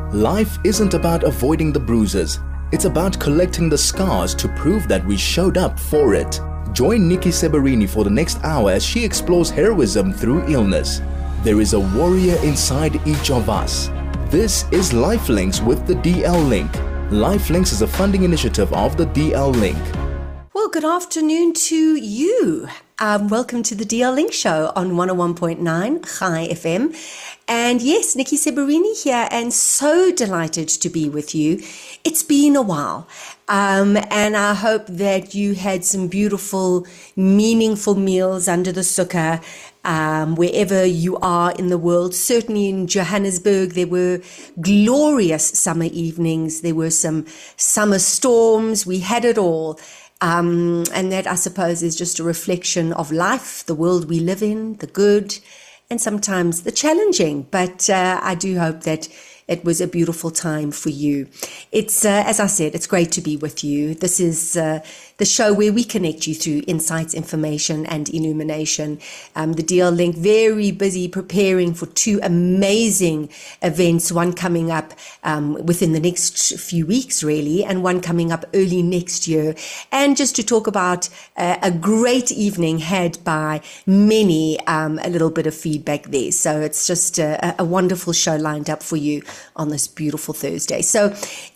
Life isn't about avoiding the bruises. It's about collecting the scars to prove that we showed up for it. Join Nikki Seberini for the next hour as she explores heroism through illness. There is a warrior inside each of us. This is Lifelinks with the DL Link. Lifelinks is a funding initiative of the DL Link. Well, good afternoon to you. Welcome to the DL Link Show on 101.9 Chai FM. And yes, Nikki Seberini here, and so delighted to be with you. It's been a while, and I hope that you had some beautiful, meaningful meals under the sukkah, wherever you are in the world. Certainly in Johannesburg, there were glorious summer evenings. There were some summer storms. We had it all. And that, I suppose, is just a reflection of life, the world we live in, the good and sometimes the challenging. But I do hope that it was a beautiful time for you. It's, as I said, it's great to be with you. This is the show where we connect you through insights, information, and illumination. The DL Link, very busy preparing for two amazing events, one coming up within the next few weeks, really, and one coming up early next year. And just to talk about a great evening had by many, a little bit of feedback there. So it's just a wonderful show lined up for you on this beautiful Thursday. So,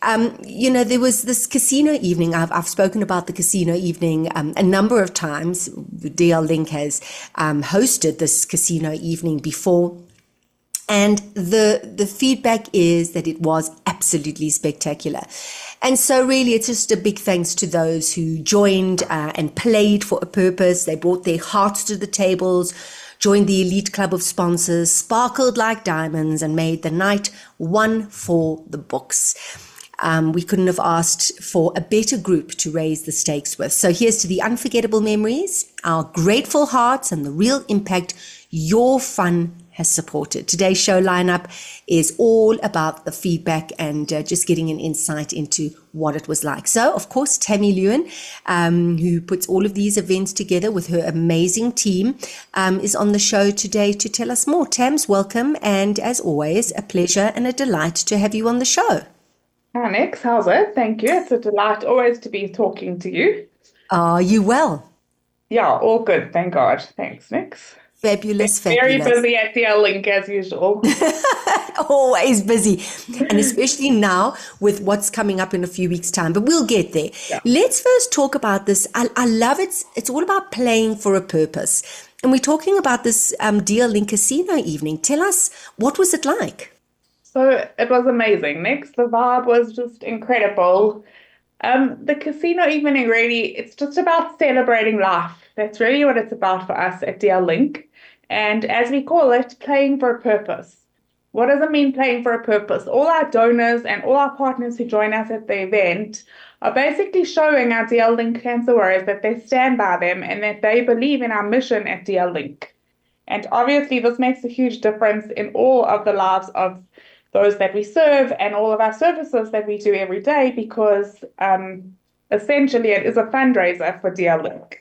there was this casino evening. I've spoken about the casino evening a number of times. The DL Link has hosted this casino evening before. And the feedback is that it was absolutely spectacular. And so really, it's just a big thanks to those who joined and played for a purpose. They brought their hearts to the tables, joined the elite club of sponsors, sparkled like diamonds, and made the night one for the books. We couldn't have asked for a better group to raise the stakes with. So here's to the unforgettable memories, our grateful hearts, and the real impact your fun has supported. Today's show lineup is all about the feedback and just getting an insight into what it was like. So, of course, Tammy Lewin, who puts all of these events together with her amazing team, is on the show today to tell us more. Tams, welcome. And as always, a pleasure and a delight to have you on the show. Hi, Nix. How's it? Thank you. It's a delight always to be talking to you. Are you well? Yeah, all good. Thank God. Thanks, Nix. Fabulous. Very busy at DL Link as usual. Always busy. And especially now with what's coming up in a few weeks' time. But we'll get there. Yeah. Let's first talk about this. I love it. It's all about playing for a purpose. And we're talking about this DL Link Casino evening. Tell us, what was it like? So it was amazing, Nix. The vibe was just incredible. The casino evening, really, it's just about celebrating life. That's really what it's about for us at DL Link. And as we call it, playing for a purpose. What does it mean, playing for a purpose? All our donors and all our partners who join us at the event are basically showing our DL Link cancer warriors that they stand by them and that they believe in our mission at DL Link. And obviously, this makes a huge difference in all of the lives of those that we serve and all of our services that we do every day, because essentially it is a fundraiser for DL Link.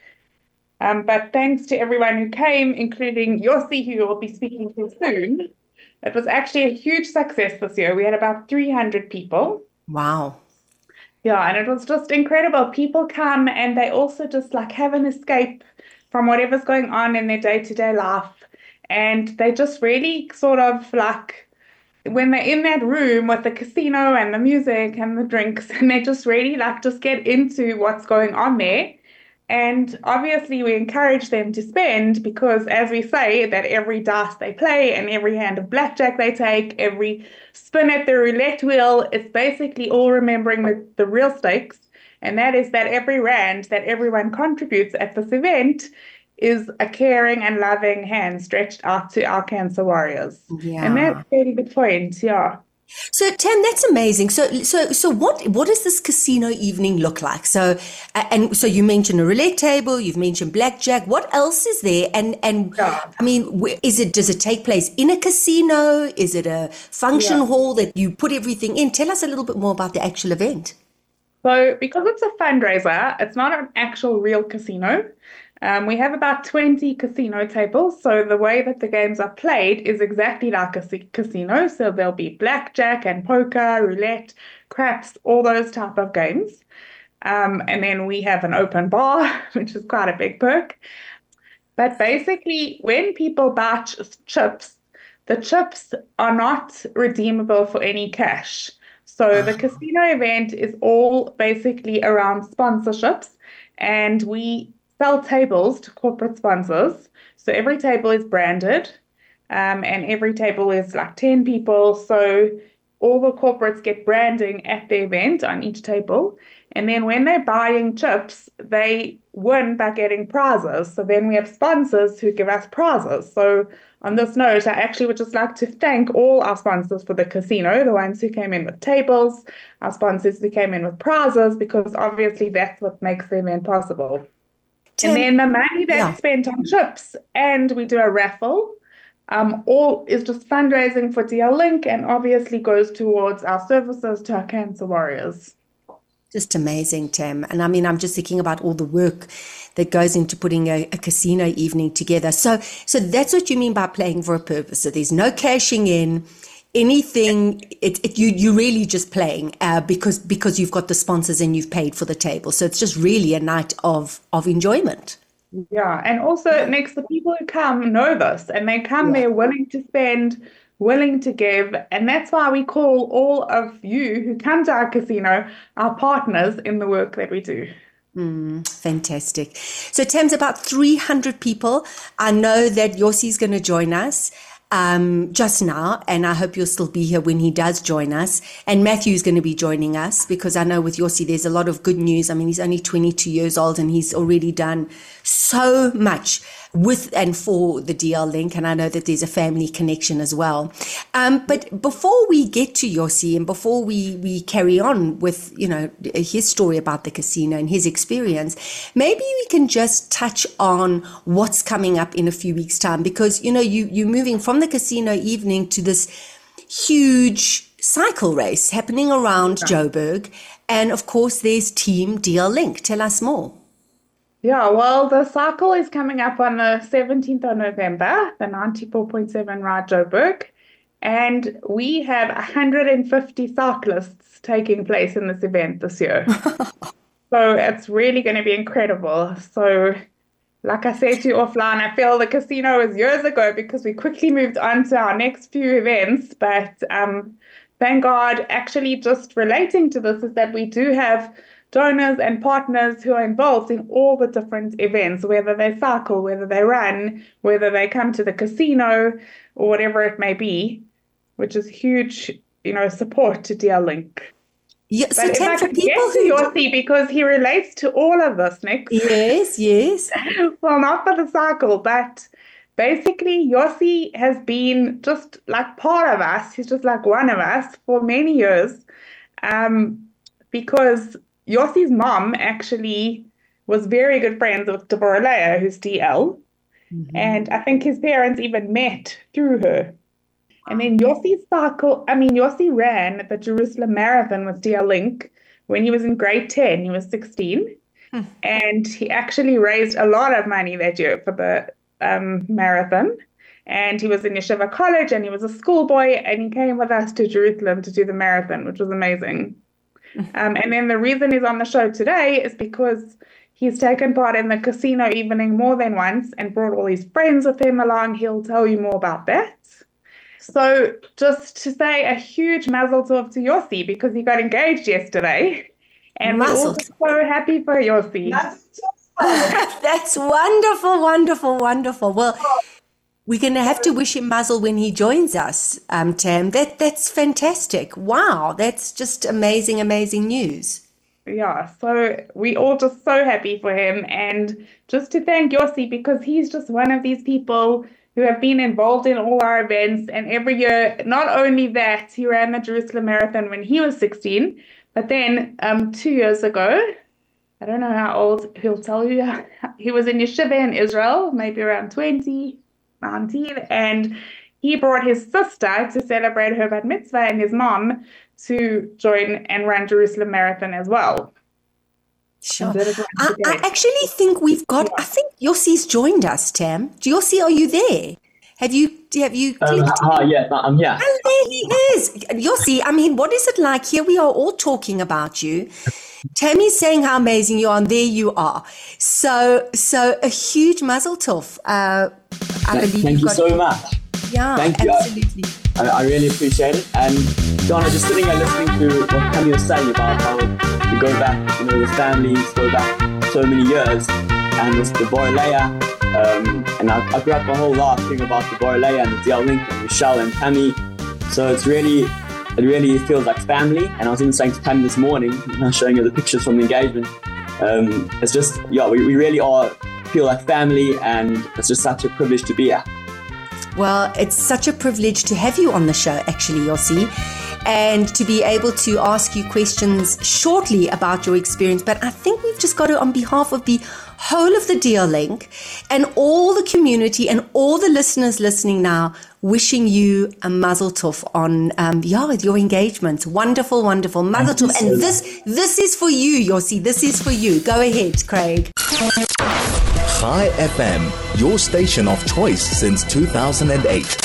But thanks to everyone who came, including Yossi, who you'll be speaking to soon. It was actually a huge success this year. We had about 300 people. Wow. Yeah, and it was just incredible. People come and they also just have an escape from whatever's going on in their day-to-day life. And they just really sort of when they're in that room with the casino and the music and the drinks, and they just really just get into what's going on there. And obviously we encourage them to spend because, as we say, that every dice they play and every hand of blackjack they take, every spin at the roulette wheel, it's basically all remembering the real stakes. And that is that every rand that everyone contributes at this event is a caring and loving hand stretched out to our cancer warriors. Yeah. And that's really the point, yeah. So, Tam, that's amazing. So what does this casino evening look like? So you mentioned a roulette table, you've mentioned blackjack. What else is there? And yeah. I mean, does it take place in a casino? Is it a function hall that you put everything in? Tell us a little bit more about the actual event. So because it's a fundraiser, it's not an actual real casino. We have about 20 casino tables. So the way that the games are played is exactly like a casino. So there'll be blackjack and poker, roulette, craps, all those type of games. And then we have an open bar, which is quite a big perk. But basically, when people buy chips, the chips are not redeemable for any cash. So the casino event is all basically around sponsorships, and we sell tables to corporate sponsors. So every table is branded, and every table is like 10 people. So all the corporates get branding at the event on each table. And then when they're buying chips, they win by getting prizes. So then we have sponsors who give us prizes. So on this note, I actually would just like to thank all our sponsors for the casino, the ones who came in with tables, our sponsors who came in with prizes, because obviously that's what makes the event possible. And then the money that's spent on chips, and we do a raffle, all is just fundraising for DL Link, and obviously goes towards our services to our cancer warriors. Just amazing, Tam. And I mean, I'm just thinking about all the work that goes into putting a casino evening together. So that's what you mean by playing for a purpose. So there's no cashing in anything. You're really just playing because you've got the sponsors and you've paid for the table. So it's just really a night of enjoyment. Yeah, and also the people who come know this, and they come there willing to spend, willing to give, and that's why we call all of you who come to our casino our partners in the work that we do. Fantastic. So Tam's about 300 people. I know that Yossi's going to join us just now, and I hope you'll still be here when he does join us. And Matthew's going to be joining us, because I know with Yossi there's a lot of good news. I mean, he's only 22 years old and he's already done so much with and for the DL Link, and I know that there's a family connection as well. But before we get to Yossi, and before we carry on with, his story about the casino and his experience, maybe we can just touch on what's coming up in a few weeks' time, because, you're moving from the casino evening to this huge cycle race happening around Joburg. And of course, there's Team DL Link. Tell us more. Yeah, well, the cycle is coming up on the 17th of November, the 94.7 Ride Joburg, and we have 150 cyclists taking place in this event this year. So it's really going to be incredible. So like I said to you offline, I feel the casino was years ago because we quickly moved on to our next few events, but thank God, actually just relating to this is that we do have donors and partners who are involved in all the different events, whether they cycle, whether they run, whether they come to the casino, or whatever it may be, which is huge, support to DL Link. Yeah, so if I could get to Yossi, because he relates to all of this, Nick. Yes. Well, not for the cycle, but basically Yossi has been just like part of us. He's just like one of us for many years, because Yossi's mom actually was very good friends with Deborah Leah, who's DL. Mm-hmm. And I think his parents even met through her. And then Yossi ran the Jerusalem Marathon with DL Link when he was in grade 10. He was 16. And he actually raised a lot of money that year for the marathon. And he was in Yeshiva College, and he was a schoolboy, and he came with us to Jerusalem to do the marathon, which was amazing. And then the reason he's on the show today is because he's taken part in the casino evening more than once and brought all his friends with him along. He'll tell you more about that. So just to say a huge mazel tov to Yossi, because he got engaged yesterday. And we're all so happy for Yossi. That's wonderful. Well, we're going to have to wish him mazel when he joins us, Tam. That's fantastic. Wow, that's just amazing news. Yeah, so we all just so happy for him. And just to thank Yossi, because he's just one of these people who have been involved in all our events. And every year, not only that, he ran the Jerusalem Marathon when he was 16, but then 2 years ago, I don't know how old, he'll tell you, he was in Yeshiva in Israel, maybe around 20. 19, and he brought his sister to celebrate her bat mitzvah and his mom to join and run Jerusalem Marathon as well. Sure. instead of going I to gates. actually think we've got, I think Yossi's joined us, Tam. Yossi, are you there? Have you clicked? Hi, yeah, I'm here. And there he is. Yossi, I mean, what is it like? Here we are all talking about you. Tammy's saying how amazing you are, and there you are. So a huge mazel tov. I believe Thank you so much. Yeah, Thank you. absolutely. I really appreciate it. And Donna, just sitting here listening to what Tammy was saying about how we go back, the families go back so many years, and it's the Borrelea. And I grew up my whole life thinking about the Borrelea and the DL Link and Michelle and Tammy. So it really feels like family. And I was even saying to Tammy this morning, showing her the pictures from the engagement. It's just, we really feel like family, and it's just such a privilege to be here. Well, it's such a privilege to have you on the show, actually, Yossi, and to be able to ask you questions shortly about your experience. But I think we've just got to, on behalf of the whole of the DL Link and all the community and all the listeners listening now, wishing you a mazel tov on your engagement. Wonderful, wonderful. Mazel tov. And this is for you, Yossi. This is for you. Go ahead, Craig. Chai FM, your station of choice since 2008.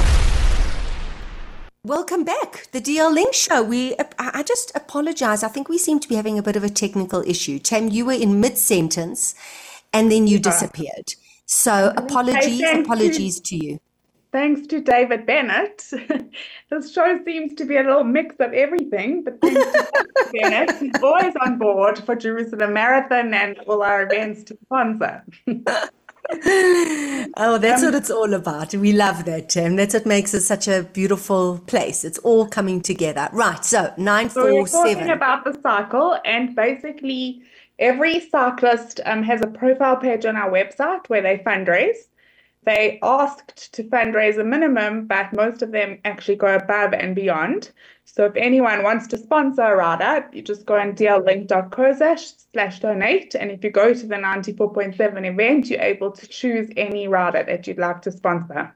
Welcome back, the DL Link Show. I just apologize. I think we seem to be having a bit of a technical issue. Tam, you were in mid-sentence and then you disappeared. So apologies to you. Thanks to David Bennett. This show seems to be a little mix of everything, but thanks to David Bennett, who's always on board for Jerusalem Marathon and all our events to sponsor. Oh, that's what it's all about. We love that, Tim. That's what makes it such a beautiful place. It's all coming together. Right, so 947. So we're talking about the cycle, and basically every cyclist has a profile page on our website where they fundraise. They asked to fundraise a minimum, but most of them actually go above and beyond. So if anyone wants to sponsor a rider, you just go on dllink.co/donate. And if you go to the 94.7 event, you're able to choose any rider that you'd like to sponsor.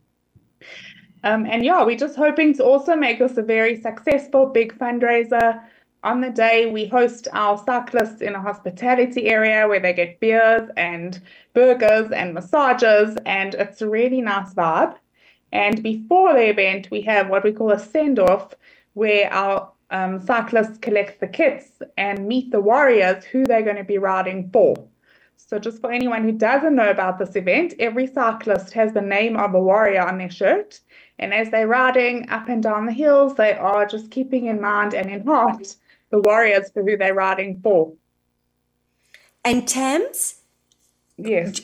We're just hoping to also make this a very successful big fundraiser. On the day, we host our cyclists in a hospitality area where they get beers and burgers and massages, and it's a really nice vibe. And before the event, we have what we call a send-off, where our cyclists collect the kits and meet the warriors who they're going to be riding for. So just for anyone who doesn't know about this event, every cyclist has the name of a warrior on their shirt. And as they're riding up and down the hills, they are just keeping in mind and in heart the warriors for who they're riding for. And Tams? Yes.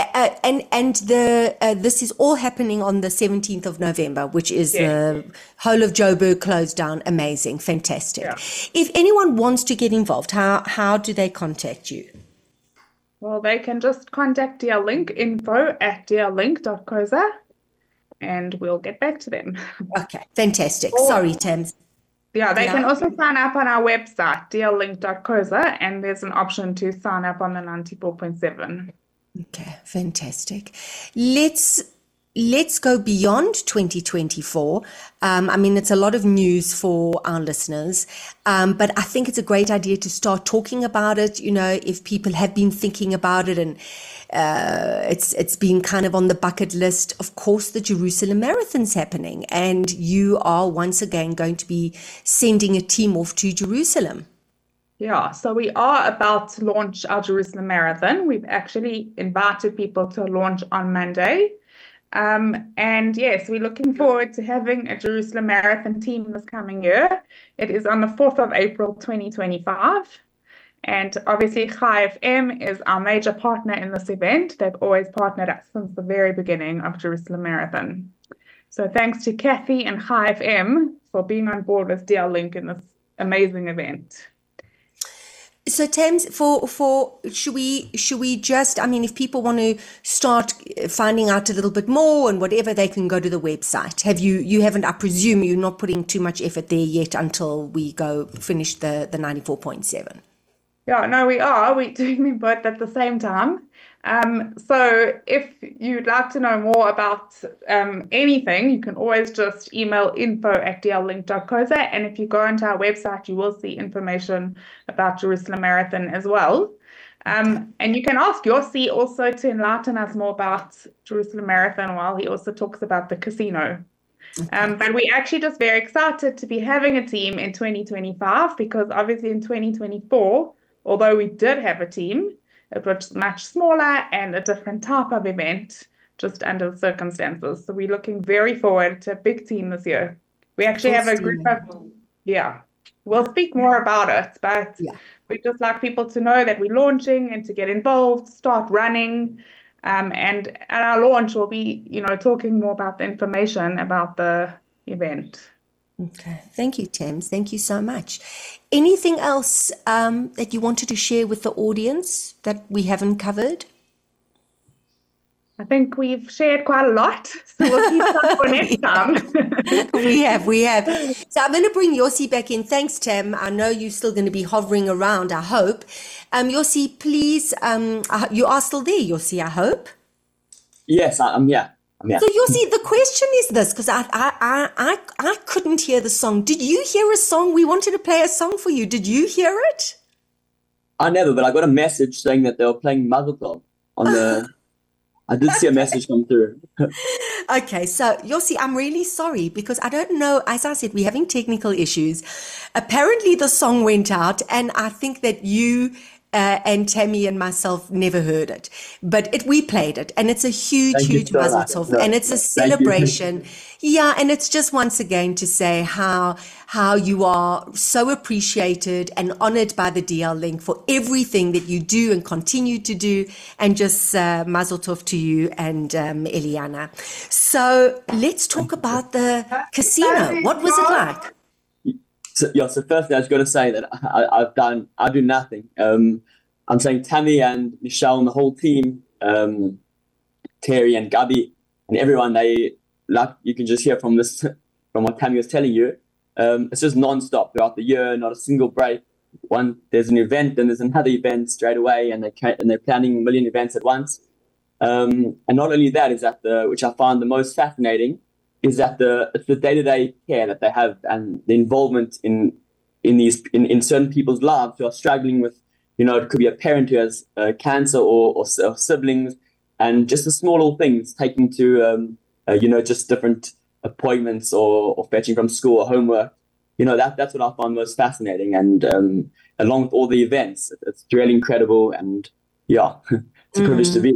This is all happening on the 17th of November, which is the whole of Joburg closed down. Amazing. Fantastic. Yeah. If anyone wants to get involved, how do they contact you? Well, they can just contact DL Link, info@dllink.co.za, and we'll get back to them. Okay. Fantastic. Sorry, Tams. Yeah, they can also sign up on our website, dllink.co.za, and there's an option to sign up on the 94.7. Okay, fantastic. Let's go beyond 2024. It's a lot of news for our listeners, but I think it's a great idea to start talking about it. If people have been thinking about it, and it's been kind of on the bucket list. Of course, the Jerusalem Marathon's happening, and you are once again going to be sending a team off to Jerusalem. Yeah, so we are about to launch our Jerusalem Marathon. We've actually invited people to launch on Monday. And yes, we're looking forward to having a Jerusalem Marathon team this coming year. It is on the 4th of April, 2025. And obviously, Chai FM is our major partner in this event. They've always partnered us since the very beginning of Jerusalem Marathon. So thanks to Kathy and Chai FM for being on board with DL Link in this amazing event. So Tams, should we just, if people want to start finding out a little bit more and whatever, they can go to the website. You haven't, I presume you're not putting too much effort there yet until we go finish the 94.7. Yeah, no, we are. We're doing them both at the same time. So if you'd like to know more about anything, you can always just email info@dllink.co.za, and if you go onto our website, you will see information about Jerusalem Marathon as well. And you can ask Yossi also to enlighten us more about Jerusalem Marathon while he also talks about the casino. But we're actually just very excited to be having a team in 2025 because obviously in 2024, although we did have a team, it was much smaller and a different type of event, just under the circumstances. So we're looking very forward to a big team this year. We actually have a group of, we'll speak more about it, but we'd just like people to know that we're launching and to get involved, start running. And at our launch, we'll be, talking more about the information about the event. Okay. Thank you, Thames. Thank you so much. Anything else that you wanted to share with the audience that we haven't covered? I think we've shared quite a lot, so we'll keep that for next time. We have. So I'm going to bring Yossi back in. Thanks, Tam. I know you're still going to be hovering around, I hope. Yossi, please, you are still there, Yossi, I hope? Yes, I'm here. So Yossi, the question is this, because I couldn't hear the song. Did you hear a song? We wanted to play a song for you. Did you hear it? I never, but I got a message saying that they were playing Mazel Tov on the... I did see a message come through. Okay, so Yossi, I'm really sorry because I don't know. As I said, we're having technical issues. Apparently the song went out and I think that you and Tammy and myself never heard it. But we played it and it's a huge Mazel Tov and it's a celebration. Yeah, and it's just once again to say how you are so appreciated and honored by the DL Link for everything that you do and continue to do, and just Mazel Tov to you and Eliana. So let's talk about the casino. What was it like? So firstly, I was going to say that I do nothing. I'm saying Tammy and Michelle and the whole team, Terry and Gabi and everyone, they, like you can just hear from what Tammy was telling you, it's just non-stop throughout the year, not a single break. There's an event, then there's another event straight away, and they're planning a million events at once. And not only that, is that which I find the most fascinating, is that it's the day-to-day care that they have and the involvement in certain people's lives who are struggling with, it could be a parent who has cancer or siblings, and just the small little things, taking to just different appointments or fetching from school or homework. That's what I find most fascinating. And along with all the events, it's really incredible. And it's a privilege to be.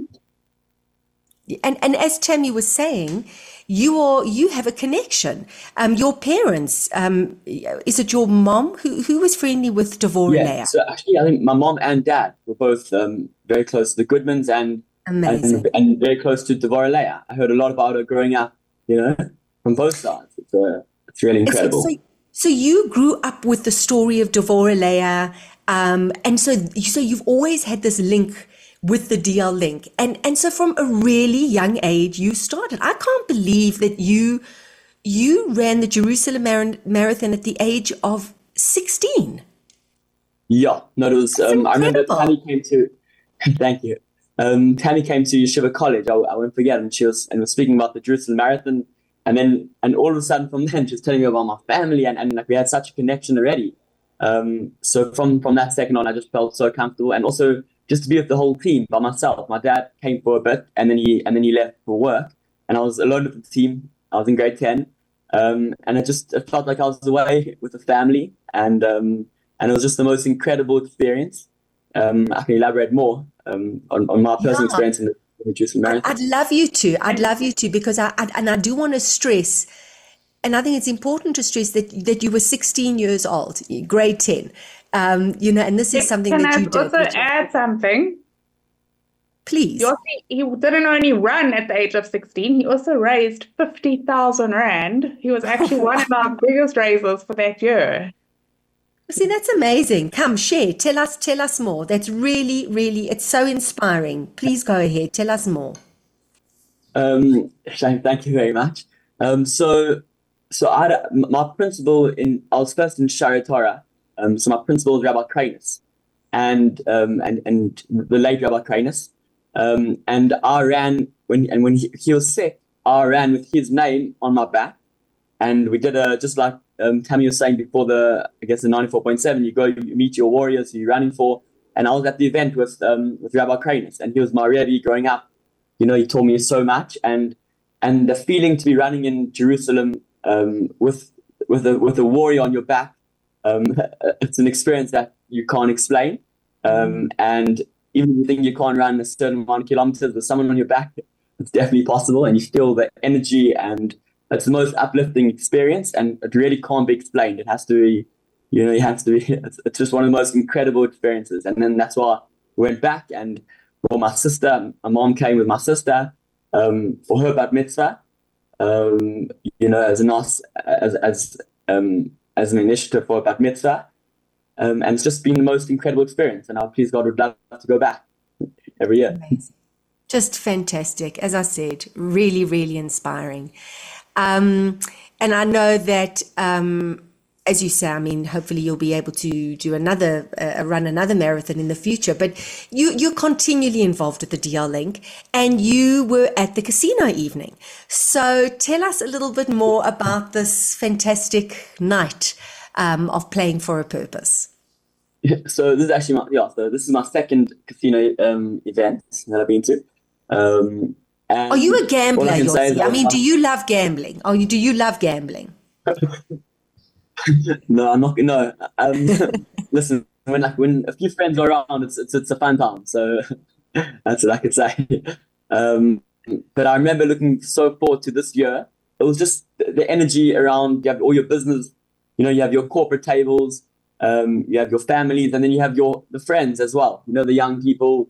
And as Tammy was saying, you have a connection. Your parents, is it your mom who was friendly with Devorah Leah? So actually, I think my mom and dad were both very close to the Goodmans and very close to Devorah Leah. I heard a lot about her growing up, from both sides. It's really incredible. So you grew up with the story of Devorah Leah, and so you've always had this link with the DL Link. And so from a really young age, you started. I can't believe that you ran the Jerusalem Marathon at the age of 16. Yeah, no, it was, I remember Tammy came to, thank you. Tammy came to Yeshiva College, I won't forget, and she was speaking about the Jerusalem Marathon. And all of a sudden from then, she was telling me about my family and like we had such a connection already. So from that second on, I just felt so comfortable, and also just to be with the whole team by myself. My dad came for a bit, and then he left for work, and I was alone with the team. I was in grade 10, and it felt like I was away with the family, and it was just the most incredible experience. I can elaborate more on my personal experience in the Jerusalem Marathon. I'd love you to, because I do want to stress, and I think it's important to stress that you were 16 years old, grade 10. And this is something that you did. Can I also add something? Please. He didn't only run at the age of 16, he also raised 50,000 Rand. He was actually one of our biggest raisers for that year. See, that's amazing. Come, share. Tell us more. That's really, really, it's so inspiring. Please go ahead. Tell us more. Shane, thank you very much. So I had my principal I was first in Shari Torah. So my principal was Rabbi Kranus, and the late Rabbi Kranus. And I ran when he was sick, I ran with his name on my back, and we did just like Tammy was saying before the 94.7. You go, you meet your warriors who you're running for, and I was at the event with Rabbi Kranitz, and he was my Rebbe growing up. He taught me so much, and the feeling to be running in Jerusalem with a warrior on your back, it's an experience that you can't explain. And even if you think you can't run a certain amount of kilometers with someone on your back, it's definitely possible, and you feel the energy, and it's the most uplifting experience, and it really can't be explained. It has to be, it's just one of the most incredible experiences. And then that's why we went back, and for my sister, my mom came with my sister for her bat mitzvah, as a nice, as an initiative for a bat mitzvah. And it's just been the most incredible experience, and I please God would love to go back every year. Amazing. Just fantastic. As I said, really, really inspiring. And I know that, as you say, hopefully you'll be able to do run another marathon in the future, but you're continually involved with the DL Link, and you were at the casino evening. So tell us a little bit more about this fantastic night of playing for a purpose. So this is actually this is my second casino event that I've been to. Are you a gambler, Yossi? Do you love gambling? Do you love gambling? No, I'm not. No. Listen, when a few friends are around, it's a fun time. So that's what I could say. But I remember looking so forward to this year. It was just the energy around. You have all your business. You have your corporate tables. You have your families, and then you have the friends as well. The young people.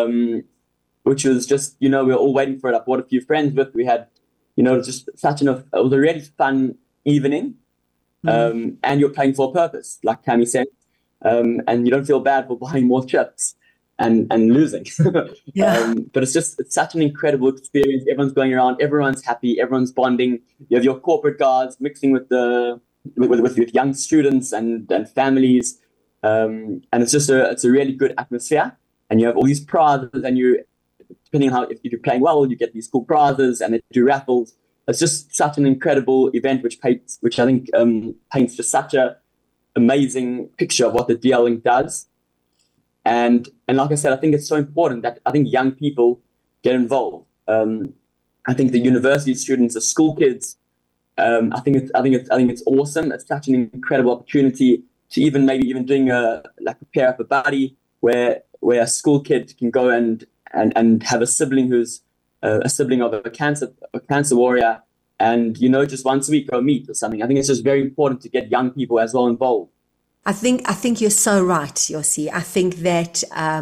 Which was just, we were all waiting for it. I brought a few friends with. We had, just it was a really fun evening. And you're playing for a purpose, like Tammy said. And you don't feel bad for buying more chips and losing. Yeah. But it's such an incredible experience. Everyone's going around, everyone's happy, everyone's bonding. You have your corporate guards mixing with with young students and families. And it's a really good atmosphere. And you have all these prizes, and depending on if you're playing well, you get these cool prizes, and they do raffles. It's just such an incredible event, which I think paints just such a amazing picture of what the DL Link does. And like I said, I think it's so important that I think young people get involved. I think the university students, the school kids, I think it's awesome. It's such an incredible opportunity to maybe even doing a pair up a buddy where a school kid can go and have a sibling who's a sibling of a cancer warrior, and just once a week go meet or something. I think it's just very important to get young people as well involved. I think you're so right, Yossi. I think that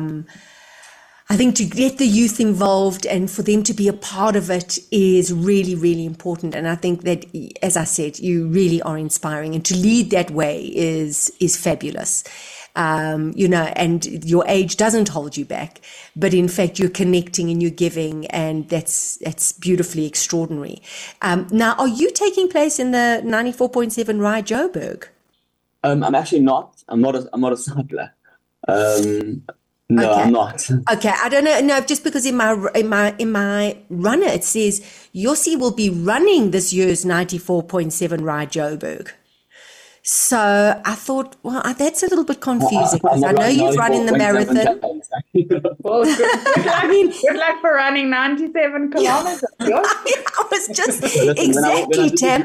I think to get the youth involved and for them to be a part of it is really, really important. And I think that, as I said, you really are inspiring, and to lead that way is fabulous. And your age doesn't hold you back, but in fact, you're connecting and you're giving, and that's beautifully extraordinary. Now, are you taking place in the 94.7 Rye Joburg? I'm actually not. I'm not a cycler. No, okay. I'm not. Okay, I don't know. No, just because in my runner it says Yossi will be running this year's 94.7 Rye Joburg. So I thought, well, that's a little bit confusing, because I know you've run in the marathon. Well, good luck for running 97 kilometers. Yeah. I was just exactly, Tam.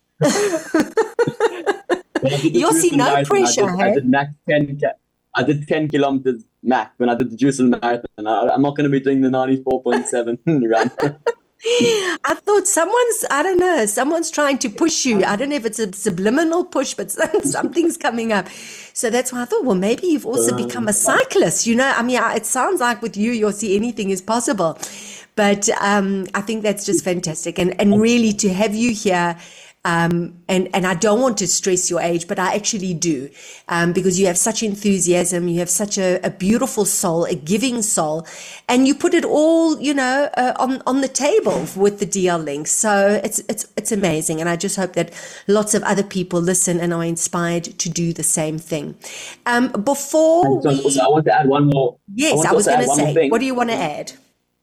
Yossi, no pressure. I did 10 kilometers max when I did the Jerusalem marathon. I'm not going to be doing the 94.7 run. I thought someone's trying to push you. I don't know if it's a subliminal push, but something's coming up. So that's why I thought, well, maybe you've also become a cyclist. It sounds like with you, Yossi, anything is possible. But I think that's just fantastic. And really to have you here, and I don't want to stress your age, but I actually do, because you have such enthusiasm, you have such a beautiful soul, a giving soul, and you put it all, on the table with the DL Link. So it's amazing, and I just hope that lots of other people listen and are inspired to do the same thing. I want to add one more. Yes, I was going to say, what do you want to add?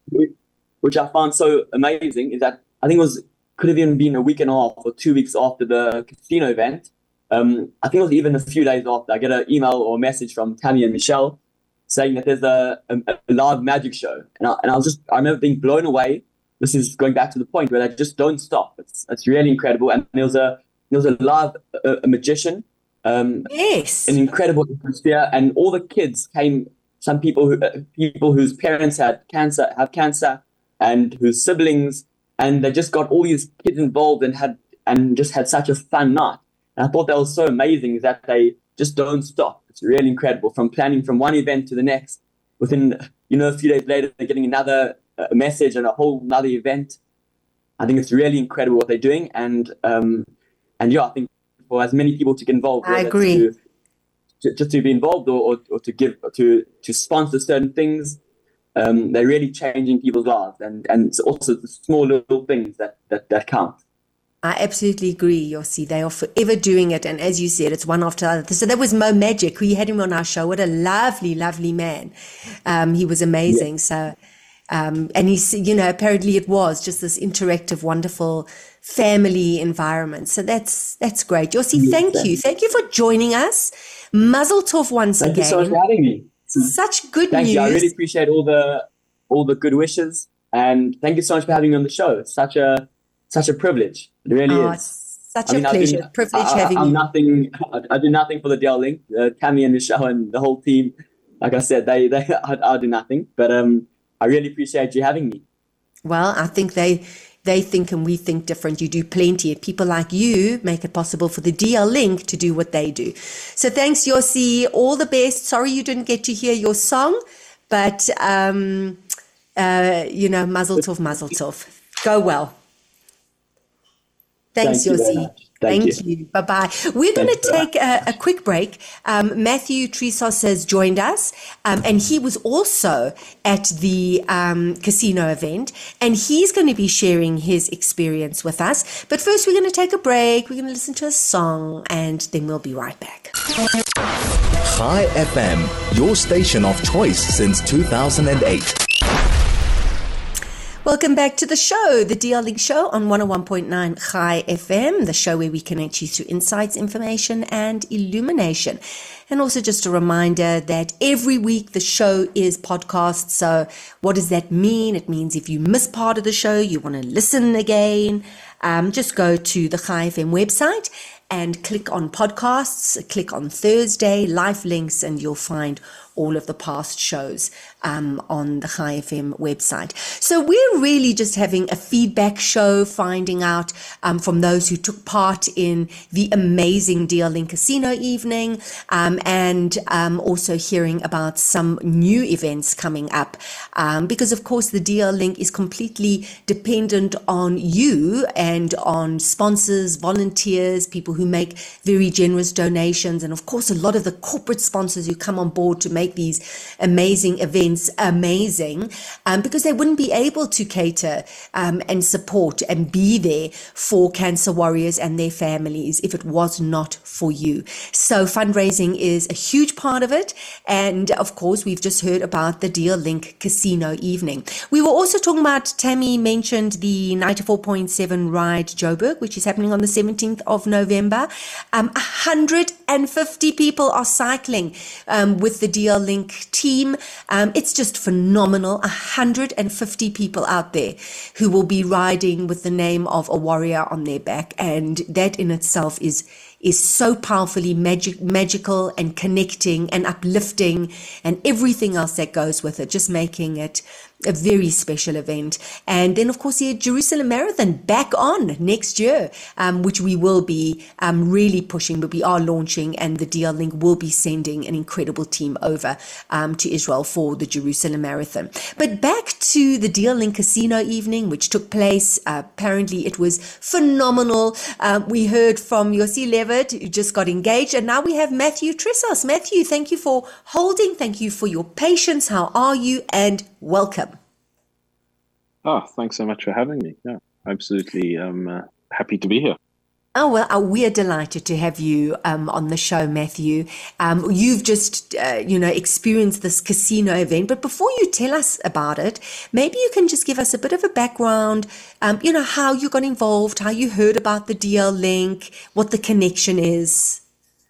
which I found so amazing is that I think could have even been a week and a half or 2 weeks after the casino event. I think it was even a few days after. I get an email or a message from Tammy and Michelle saying that there's a live magic show, and I remember being blown away. This is going back to the point where they just don't stop. It's really incredible, and there was a live magician. Yes, an incredible atmosphere, and all the kids came. Some people whose parents have cancer, and whose siblings, and they just got all these kids involved and just had such a fun night. And I thought that was so amazing that they just don't stop. It's really incredible, from planning from one event to the next. Within a few days later, they're getting another message and a whole another event. I think it's really incredible what they're doing, and yeah, I think for as many people to get involved, I agree. Just to be involved or to give to sponsor certain things, they're really changing people's lives, and it's also the small little things that count. I absolutely agree, Yossi. They are forever doing it, and as you said, it's one after the other. So that was Mo Magic. We had him on our show. What a lovely, lovely man. He was amazing. Yeah. So, and he's, apparently it was just this interactive, wonderful family environment. So that's great. Yossi, thank you. Thank you for joining us. Mazel tov once again. Thank you so much for having me. Such good news. Thank you. I really appreciate all the good wishes, and thank you so much for having me on the show. It's such a privilege. It really is. Such a pleasure. Privilege having you. I do nothing for the DL Link. Tammy and Michelle and the whole team. Like I said, I do nothing. But I really appreciate you having me. Well, I think they think and we think different. You do plenty. And people like you make it possible for the DL Link to do what they do. So thanks, Yossi. All the best. Sorry you didn't get to hear your song, but mazel tov, mazel tov. Go well. Thanks, Yossi. Thank you. Bye-bye. We're going to take a quick break. Matthew Trisos has joined us, and he was also at the casino event, and he's going to be sharing his experience with us. But first, we're going to take a break. We're going to listen to a song, and then we'll be right back. Chai FM, your station of choice since 2008. Welcome back to the show, the DL Link Show on 101.9 Chai FM, the show where we connect you through insights, information, and illumination. And also just a reminder that every week the show is podcast. So what does that mean? It means if you miss part of the show, you want to listen again, just go to the Chai FM website and click on podcasts, click on Thursday, live links, and you'll find all of the past shows on the Chai FM website. So we're really just having a feedback show, finding out from those who took part in the amazing DL Link Casino evening, and also hearing about some new events coming up. Because of course the DL Link is completely dependent on you and on sponsors, volunteers, people who make very generous donations, and of course a lot of the corporate sponsors who come on board to make these amazing events amazing, because they wouldn't be able to cater and support and be there for cancer warriors and their families if it was not for you. So fundraising is a huge part of it, and of course we've just heard about the DL Link Casino evening. We were also talking about, Tammy mentioned the 94.7 Ride Joburg, which is happening on the 17th of November. 150 people are cycling with the DL Link team. It's just phenomenal. 150 people out there who will be riding with the name of a warrior on their back, and that in itself is so powerfully magical and connecting and uplifting and everything else that goes with it, just making it a very special event. And then of course the Jerusalem Marathon back on next year, which we will be really pushing, but we are launching, and the DL Link will be sending an incredible team over to Israel for the Jerusalem Marathon. But back to the DL Link Casino evening, which took place. Apparently it was phenomenal. We heard from Yossi Levitt, who just got engaged, and now we have Matthew Trisos. Matthew, thank you for holding. Thank you for your patience. How are you? And welcome. Oh, thanks so much for having me. Yeah, absolutely. I'm happy to be here. Oh, well, we're delighted to have you on the show, Matthew. You've just, experienced this casino event. But before you tell us about it, maybe you can just give us a bit of a background, how you got involved, how you heard about the DL Link, what the connection is.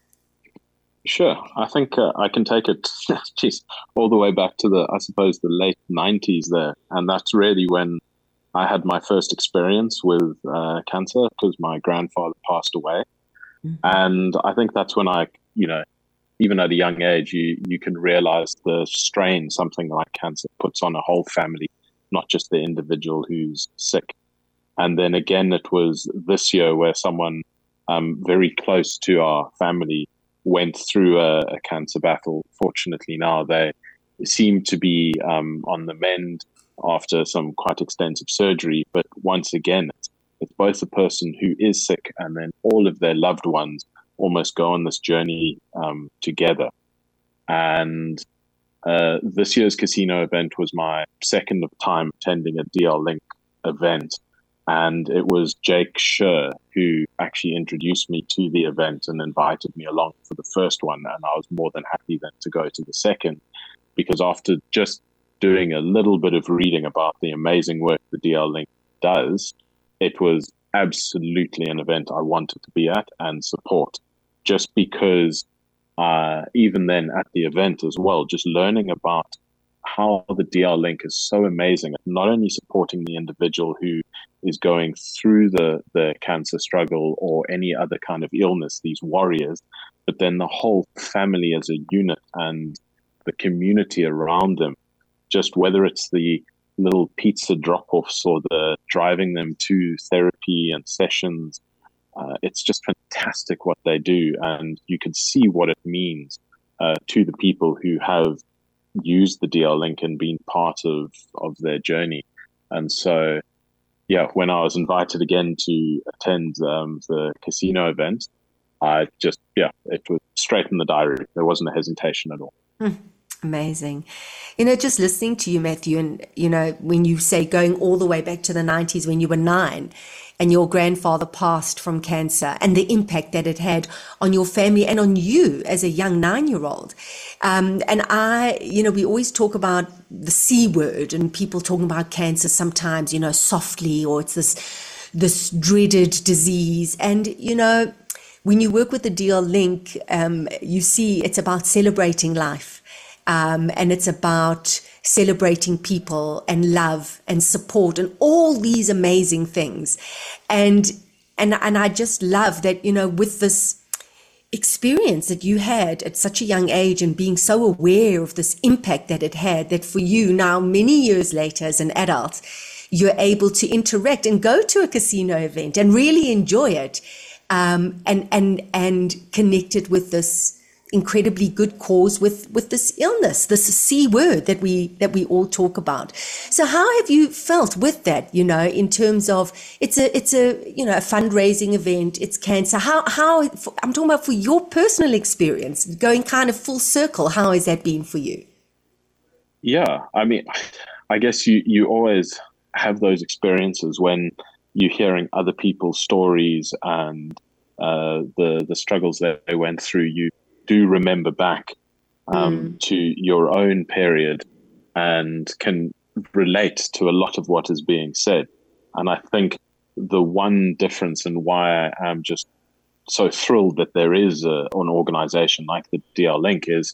Sure. I think I can take it all the way back to the late 90s there. And that's really when I had my first experience with cancer, because my grandfather passed away. Mm-hmm. And I think that's when I, even at a young age, you can realize the strain something like cancer puts on a whole family, not just the individual who's sick. And then again, it was this year where someone very close to our family went through a cancer battle. Fortunately, now they seem to be on the mend after some quite extensive surgery. But once again, it's both the person who is sick and then all of their loved ones almost go on this journey together. And this year's casino event was my second time attending a DL Link event. And it was Jake Scher who actually introduced me to the event and invited me along for the first one. And I was more than happy then to go to the second, because after just doing a little bit of reading about the amazing work the DL Link does, it was absolutely an event I wanted to be at and support. Just because even then at the event as well, just learning about how the DL Link is so amazing at not only supporting the individual who is going through the cancer struggle or any other kind of illness, these warriors, but then the whole family as a unit and the community around them, just whether it's the little pizza drop-offs or the driving them to therapy and sessions. It's just fantastic what they do. And you can see what it means to the people who have used the DL Link and been part of their journey. And so, when I was invited again to attend the casino event, it was straight in the diary. There wasn't a hesitation at all. Amazing. Just listening to you, Matthew, and, when you say going all the way back to the 90s when you were 9 and your grandfather passed from cancer and the impact that it had on your family and on you as a young 9-year-old. And we always talk about the C word and people talking about cancer sometimes, softly, or it's this dreaded disease. And, when you work with the DL Link, you see it's about celebrating life. And it's about celebrating people and love and support and all these amazing things. And I just love that, with this experience that you had at such a young age and being so aware of this impact that it had, that for you now, many years later as an adult, you're able to interact and go to a casino event and really enjoy it, and connect it with this incredibly good cause with this illness, this C word that we all talk about. So how have you felt with that, in terms of it's a fundraising event, it's cancer. How I'm talking about for your personal experience, going kind of full circle, how has that been for you? Yeah, I mean, I guess you always have those experiences when you're hearing other people's stories and the struggles that they went through. You do remember back to your own period and can relate to a lot of what is being said. And I think the one difference and why I am just so thrilled that there is an organization like the DL Link is,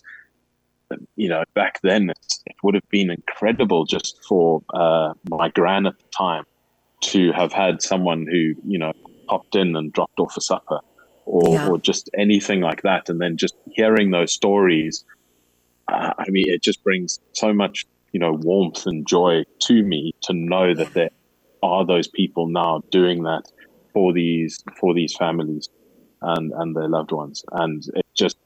back then it would have been incredible just for my gran at the time to have had someone who, popped in and dropped off a supper. Or just anything like that. And then just hearing those stories, it just brings so much, warmth and joy to me to know that there are those people now doing that for these families and their loved ones. And it just,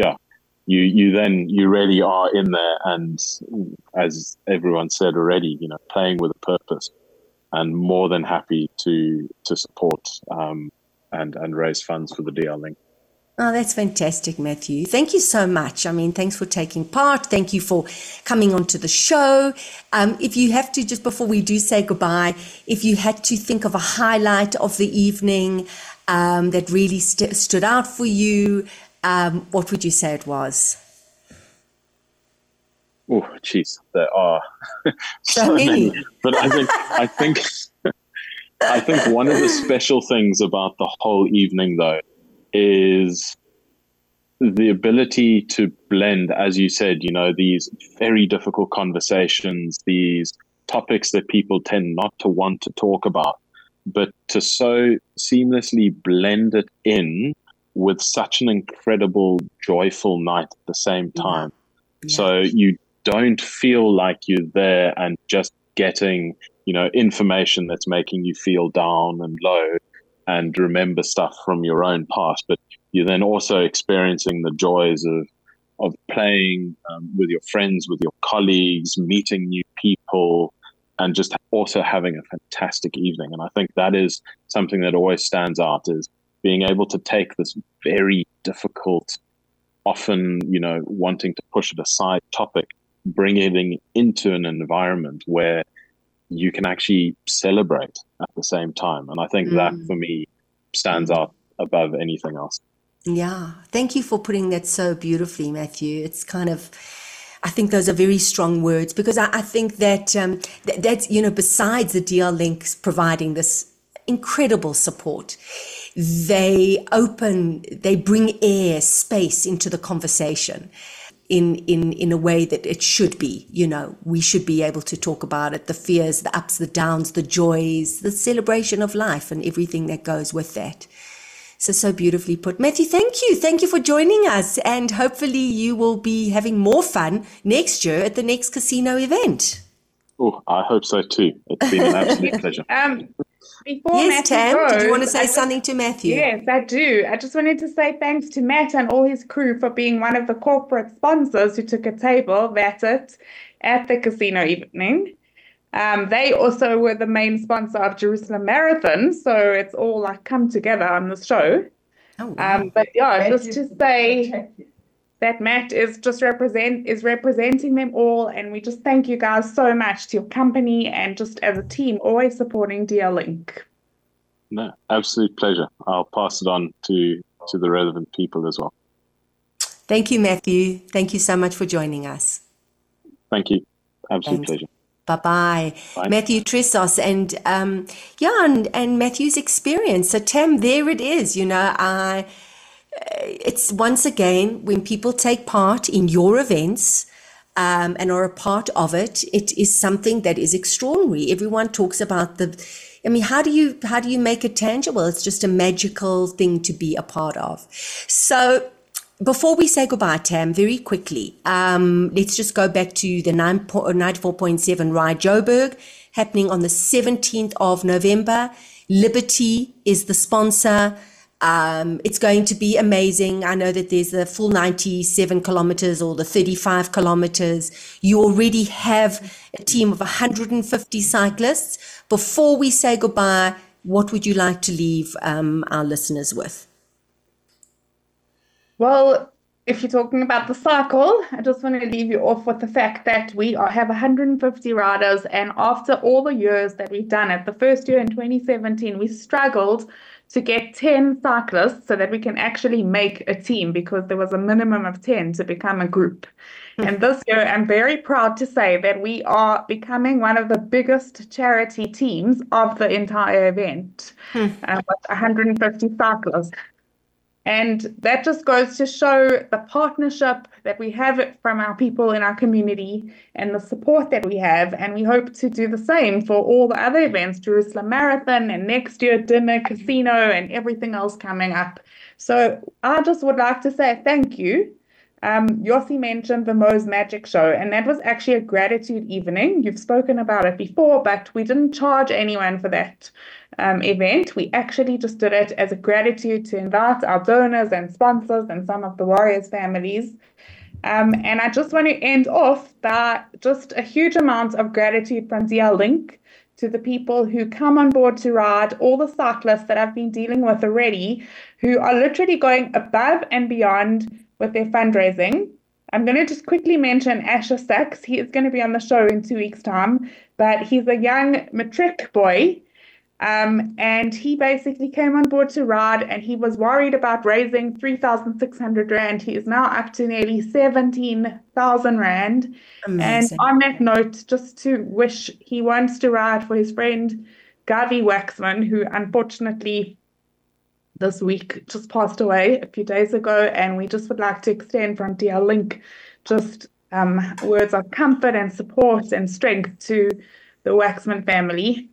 you really are in there. And as everyone said already, playing with a purpose, and more than happy to support, and raise funds for the DL Link. Oh, that's fantastic, Matthew. Thank you so much. Thanks for taking part. Thank you for coming onto the show. If you have to, just before we do say goodbye, if you had to think of a highlight of the evening, that really stood out for you? What would you say it was? Oh, geez, there are so many. But I think one of the special things about the whole evening, though, is the ability to blend, as you said, these very difficult conversations, these topics that people tend not to want to talk about, but to so seamlessly blend it in with such an incredible, joyful night at the same time. Yeah. So you don't feel like you're there and just getting, information that's making you feel down and low and remember stuff from your own past, but you're then also experiencing the joys of playing with your friends, with your colleagues, meeting new people, and just also having a fantastic evening. And I think that is something that always stands out, is being able to take this very difficult, often, wanting to push it aside topic, bring it into an environment where you can actually celebrate at the same time. And I think that for me stands out above anything else. Yeah. Thank you for putting that so beautifully, Matthew. It's kind of, I think those are very strong words, because I think that that's, besides the DL Links providing this incredible support, they bring space into the conversation in a way that it should be. We should be able to talk about it, the fears, the ups, the downs, the joys, the celebration of life and everything that goes with that. So beautifully put. Matthew, thank you. Thank you for joining us. And hopefully you will be having more fun next year at the next casino event. Oh, I hope so too. It's been an absolute pleasure. Before yes, Tam, did you want to say something to Matthew? Yes, I do. I just wanted to say thanks to Matt and all his crew for being one of the corporate sponsors who took a table, that's it, at the casino evening. They also were the main sponsor of Jerusalem Marathon, so it's all come together on the show. Oh, wow. But yeah, just to say that Matt is representing them all, and we just thank you guys so much, to your company and just as a team, always supporting DL Link. No, absolute pleasure. I'll pass it on to the relevant people as well. Thank you, Matthew. Thank you so much for joining us. Thank you. Absolute pleasure. Bye-bye. Matthew Tressos and Matthew's experience. So Tam, there it is. It's once again, when people take part in your events and are a part of it, it is something that is extraordinary. Everyone talks about how do you make it tangible? It's just a magical thing to be a part of. So before we say goodbye, Tam, very quickly, let's just go back to the 94.7 Ride Joburg, happening on the 17th of November. Liberty is the sponsor. It's going to be amazing. I know that there's the full 97 kilometers or the 35 kilometers. You already have a team of 150 cyclists. Before we say goodbye, what would you like to leave our listeners with? Well, if you're talking about the cycle, I just want to leave you off with the fact that we have 150 riders, and after all the years that we've done it, the first year in 2017, we struggled to get 10 cyclists so that we can actually make a team, because there was a minimum of 10 to become a group. And this year, I'm very proud to say that we are becoming one of the biggest charity teams of the entire event, with 150 cyclists. And that just goes to show the partnership that we have from our people in our community and the support that we have. And we hope to do the same for all the other events, Jerusalem Marathon and next year dinner, casino, and everything else coming up. So I just would like to say thank you. Yossi mentioned the Mo's Magic Show, and that was actually a gratitude evening. You've spoken about it before, but we didn't charge anyone for that event. We actually just did it as a gratitude to invite our donors and sponsors and some of the Warriors families. And I just want to end off by just a huge amount of gratitude from DL Link to the people who come on board to ride, all the cyclists that I've been dealing with already, who are literally going above and beyond with their fundraising. I'm going to just quickly mention Asher Sachs. He is going to be on the show in 2 weeks' time, but he's a young matric boy And he basically came on board to ride, and he was worried about raising 3,600 Rand. He is now up to nearly 17,000 Rand. Amazing. And on that note, just to wish, he wants to ride for his friend Gavi Waxman, who unfortunately this week just passed away a few days ago. And we just would like to extend from DL Link just words of comfort and support and strength to the Waxman family.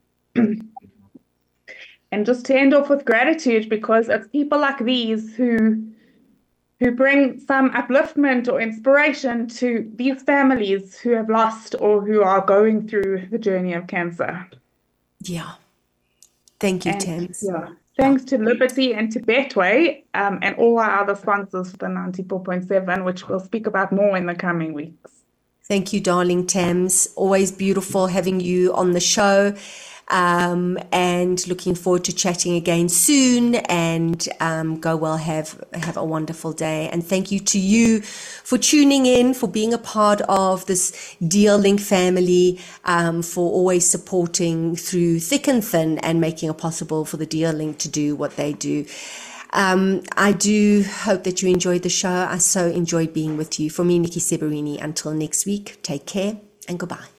And just to end off with gratitude, because it's people like these who bring some upliftment or inspiration to these families who have lost or who are going through the journey of cancer. Yeah. Thank you, Thames. Yeah. Thanks to Liberty and to Betway and all our other sponsors for the 94.7, which we'll speak about more in the coming weeks. Thank you, darling Thames. Always beautiful having you on the show. And looking forward to chatting again soon, and go well, have a wonderful day. And thank you to you for tuning in, for being a part of this DL Link family, for always supporting through thick and thin and making it possible for the DL Link to do what they do. I do hope that you enjoyed the show. I so enjoyed being with you. For me, Nikki Seberini, until next week, take care and goodbye.